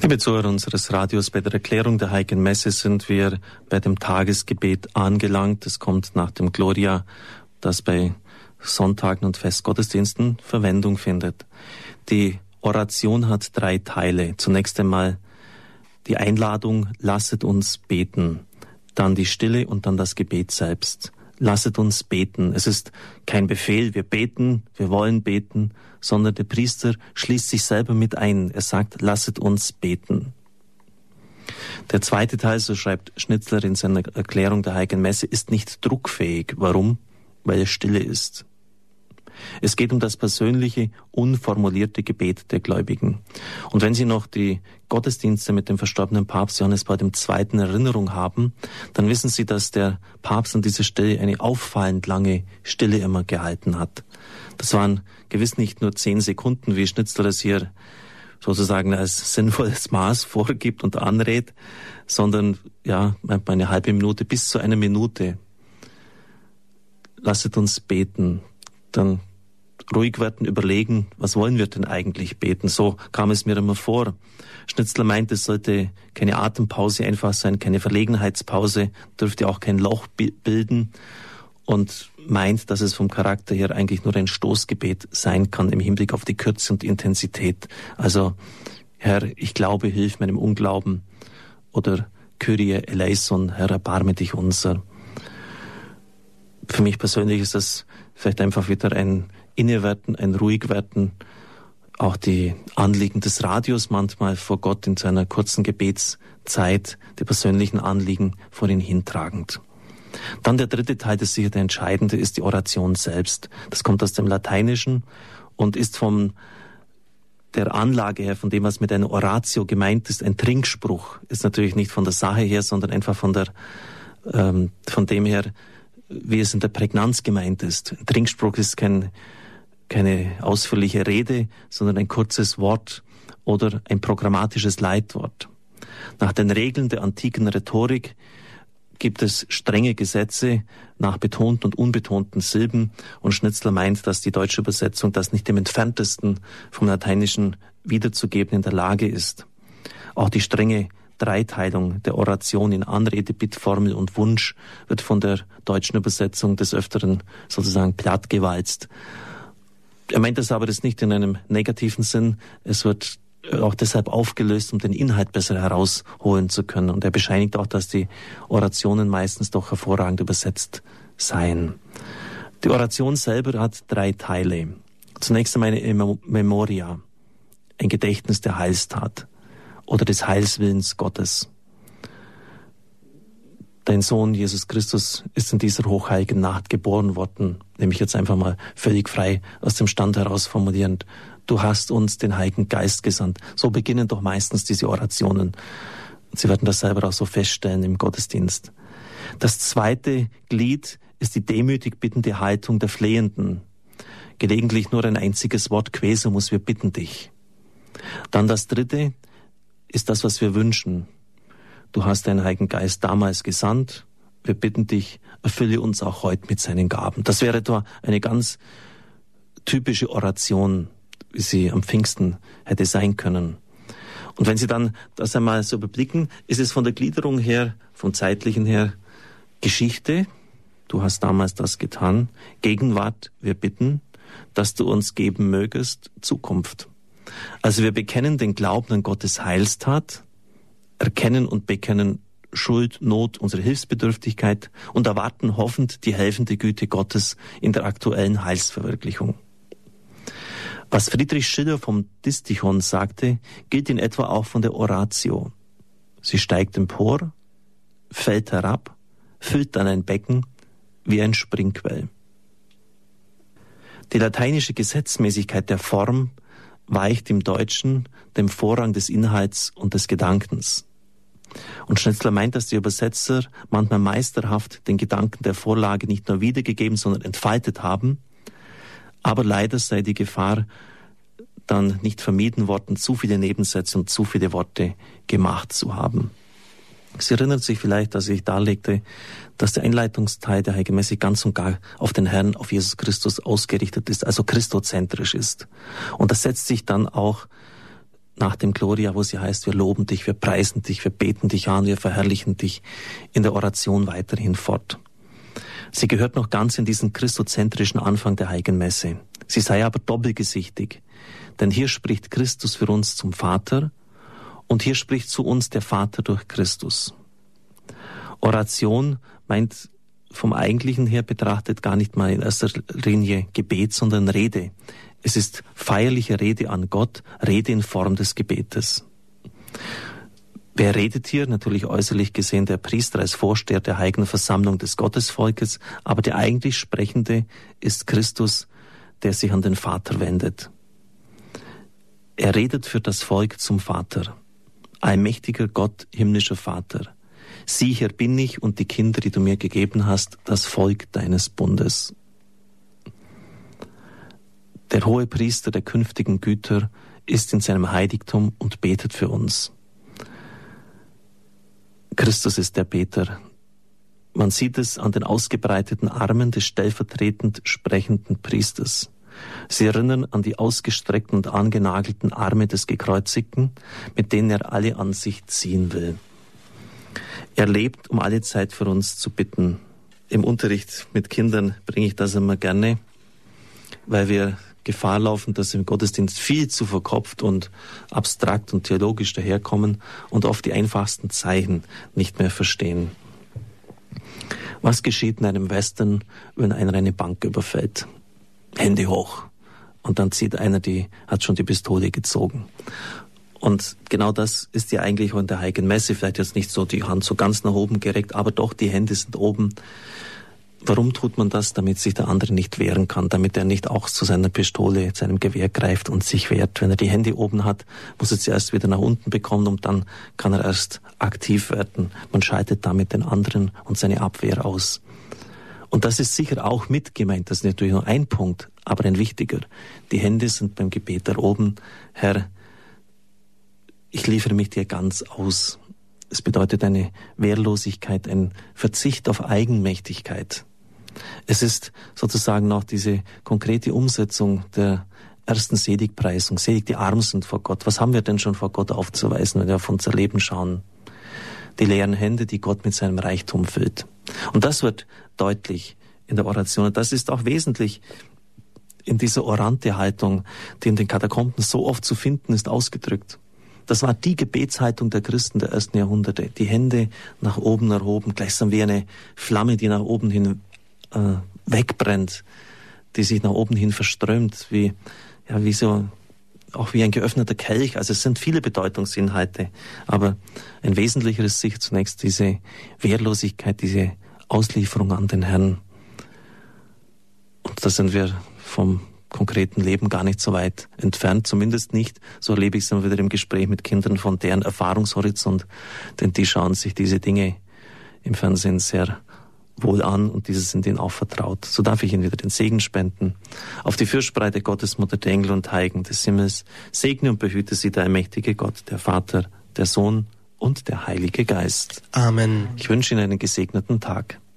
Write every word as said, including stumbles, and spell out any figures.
Liebe Zuhörer unseres Radios, bei der Erklärung der Heiligen Messe sind wir bei dem Tagesgebet angelangt. Es kommt nach dem Gloria, das bei Sonntagen und Festgottesdiensten Verwendung findet. Die Oration hat drei Teile. Zunächst einmal die Einladung, lasset uns beten. Dann die Stille und dann das Gebet selbst. Lasset uns beten. Es ist kein Befehl, wir beten, wir wollen beten, sondern der Priester schließt sich selber mit ein. Er sagt, lasset uns beten. Der zweite Teil, so schreibt Schnitzler in seiner Erklärung der Heiligen Messe, ist nicht druckfähig. Warum? Weil es Stille ist. Es geht um das persönliche, unformulierte Gebet der Gläubigen. Und wenn Sie noch die Gottesdienste mit dem verstorbenen Papst Johannes Paul der Zweite in Erinnerung haben, dann wissen Sie, dass der Papst an dieser Stelle eine auffallend lange Stille immer gehalten hat. Das waren gewiss nicht nur zehn Sekunden, wie Schnitzler es hier sozusagen als sinnvolles Maß vorgibt und anrät, sondern ja, manchmal eine halbe Minute bis zu einer Minute. Lasset uns beten. Dann ruhig werden, überlegen, was wollen wir denn eigentlich beten? So kam es mir immer vor. Schnitzler meint, es sollte keine Atempause einfach sein, keine Verlegenheitspause, dürfte auch kein Loch bilden und meint, dass es vom Charakter her eigentlich nur ein Stoßgebet sein kann im Hinblick auf die Kürze und Intensität. Also, Herr, ich glaube, hilf meinem Unglauben, oder Kyrie eleison, Herr, erbarme dich unser. Für mich persönlich ist das vielleicht einfach wieder ein Innewerden, ein Ruhigwerden, auch die Anliegen des Radios manchmal vor Gott in seiner kurzen Gebetszeit, die persönlichen Anliegen vor ihn hintragend. Dann der dritte Teil, das sicher der entscheidende, ist die Oration selbst. Das kommt aus dem Lateinischen und ist von der Anlage her, von dem, was mit einer Oratio gemeint ist, ein Trinkspruch, ist natürlich nicht von der Sache her, sondern einfach von der, ähm, von dem her, wie es in der Prägnanz gemeint ist. Ein Trinkspruch ist kein, keine ausführliche Rede, sondern ein kurzes Wort oder ein programmatisches Leitwort. Nach den Regeln der antiken Rhetorik gibt es strenge Gesetze nach betonten und unbetonten Silben, und Schnitzler meint, dass die deutsche Übersetzung das nicht im entferntesten vom Lateinischen wiederzugeben in der Lage ist. Auch die strenge Dreiteilung der Oration in Anrede, Bittformel und Wunsch wird von der deutschen Übersetzung des Öfteren sozusagen plattgewalzt. Er meint das aber das nicht in einem negativen Sinn. Es wird auch deshalb aufgelöst, um den Inhalt besser herausholen zu können. Und er bescheinigt auch, dass die Orationen meistens doch hervorragend übersetzt seien. Die Oration selber hat drei Teile. Zunächst einmal eine Memoria, ein Gedächtnis der Heilstat oder des Heilswillens Gottes. Dein Sohn Jesus Christus ist in dieser hochheiligen Nacht geboren worden, nämlich jetzt einfach mal völlig frei aus dem Stand heraus formulierend. Du hast uns den Heiligen Geist gesandt. So beginnen doch meistens diese Orationen. Sie werden das selber auch so feststellen im Gottesdienst. Das zweite Glied ist die demütig bittende Haltung der Flehenden. Gelegentlich nur ein einziges Wort, Quesumus, wir bitten dich. Dann das dritte ist das, was wir wünschen. Du hast deinen Heiligen Geist damals gesandt. Wir bitten dich, erfülle uns auch heute mit seinen Gaben. Das wäre etwa eine ganz typische Oration, wie sie am Pfingsten hätte sein können. Und wenn Sie dann das einmal so überblicken, ist es von der Gliederung her, vom zeitlichen her, Geschichte, du hast damals das getan, Gegenwart, wir bitten, dass du uns geben mögest, Zukunft. Also wir bekennen den Glauben an Gottes Heilstat, erkennen und bekennen Schuld, Not, unsere Hilfsbedürftigkeit und erwarten hoffend die helfende Güte Gottes in der aktuellen Heilsverwirklichung. Was Friedrich Schiller vom Distichon sagte, gilt in etwa auch von der Oratio. Sie steigt empor, fällt herab, füllt dann ein Becken wie ein Springquell. Die lateinische Gesetzmäßigkeit der Form weicht im Deutschen dem Vorrang des Inhalts und des Gedankens. Und Schnitzler meint, dass die Übersetzer manchmal meisterhaft den Gedanken der Vorlage nicht nur wiedergegeben, sondern entfaltet haben, aber leider sei die Gefahr dann nicht vermieden worden, zu viele Nebensätze und zu viele Worte gemacht zu haben. Sie erinnern sich vielleicht, dass ich darlegte, dass der Einleitungsteil der Heiligen Messe ganz und gar auf den Herrn, auf Jesus Christus ausgerichtet ist, also christozentrisch ist. Und das setzt sich dann auch nach dem Gloria, wo sie heißt, wir loben dich, wir preisen dich, wir beten dich an, wir verherrlichen dich in der Oration weiterhin fort. Sie gehört noch ganz in diesen christozentrischen Anfang der Heiligen Messe. Sie sei aber doppelgesichtig, denn hier spricht Christus für uns zum Vater und hier spricht zu uns der Vater durch Christus. Oration meint vom Eigentlichen her betrachtet gar nicht mal in erster Linie Gebet, sondern Rede. Es ist feierliche Rede an Gott, Rede in Form des Gebetes. Wer redet hier? Natürlich äußerlich gesehen der Priester als Vorsteher der heiligen Versammlung des Gottesvolkes, aber der eigentlich Sprechende ist Christus, der sich an den Vater wendet. Er redet für das Volk zum Vater. Allmächtiger Gott, himmlischer Vater, sieh, hier bin ich und die Kinder, die du mir gegeben hast, das Volk deines Bundes. Der hohe Priester der künftigen Güter ist in seinem Heiligtum und betet für uns. Christus ist der Beter. Man sieht es an den ausgebreiteten Armen des stellvertretend sprechenden Priesters. Sie erinnern an die ausgestreckten und angenagelten Arme des Gekreuzigten, mit denen er alle an sich ziehen will. Er lebt, um alle Zeit für uns zu bitten. Im Unterricht mit Kindern bringe ich das immer gerne, weil wir Gefahr laufen, dass im Gottesdienst viel zu verkopft und abstrakt und theologisch daherkommen und oft die einfachsten Zeichen nicht mehr verstehen. Was geschieht in einem Western, wenn einer eine Bank überfällt? Hände hoch. Und dann zieht einer die, hat schon die Pistole gezogen. Und genau das ist ja eigentlich auch in der Heiligen Messe, vielleicht jetzt nicht so die Hand so ganz nach oben gereckt, aber doch die Hände sind oben. Warum tut man das? Damit sich der andere nicht wehren kann, damit er nicht auch zu seiner Pistole, zu seinem Gewehr greift und sich wehrt. Wenn er die Hände oben hat, muss er sie erst wieder nach unten bekommen und dann kann er erst aktiv werden. Man schaltet damit den anderen und seine Abwehr aus. Und das ist sicher auch mit gemeint. Das ist natürlich nur ein Punkt, aber ein wichtiger. Die Hände sind beim Gebet da oben. Herr, ich liefere mich dir ganz aus. Es bedeutet eine Wehrlosigkeit, ein Verzicht auf Eigenmächtigkeit. Es ist sozusagen noch diese konkrete Umsetzung der ersten Seligpreisung. Selig die Armen sind vor Gott. Was haben wir denn schon vor Gott aufzuweisen, wenn wir auf unser Leben schauen? Die leeren Hände, die Gott mit seinem Reichtum füllt. Und das wird deutlich in der Oration. Und das ist auch wesentlich in dieser Orante-Haltung, die in den Katakomben so oft zu finden ist, ausgedrückt. Das war die Gebetshaltung der Christen der ersten Jahrhunderte. Die Hände nach oben erhoben, gleichsam wie eine Flamme, die nach oben hin äh, wegbrennt, die sich nach oben hin verströmt, wie, ja, wie so, auch wie ein geöffneter Kelch. Also es sind viele Bedeutungsinhalte, aber ein wesentlicher ist sicher zunächst diese Wehrlosigkeit, diese Auslieferung an den Herrn. Und da sind wir vom konkreten Leben gar nicht so weit entfernt, zumindest nicht. So erlebe ich es immer wieder im Gespräch mit Kindern von deren Erfahrungshorizont, denn die schauen sich diese Dinge im Fernsehen sehr wohl an und diese sind ihnen auch vertraut. So darf ich ihnen wieder den Segen spenden. Auf die Fürsprache Gottesmutter, der Engel und Heiligen des Himmels, segne und behüte sie der allmächtige Gott, der Vater, der Sohn und der Heilige Geist. Amen. Ich wünsche Ihnen einen gesegneten Tag.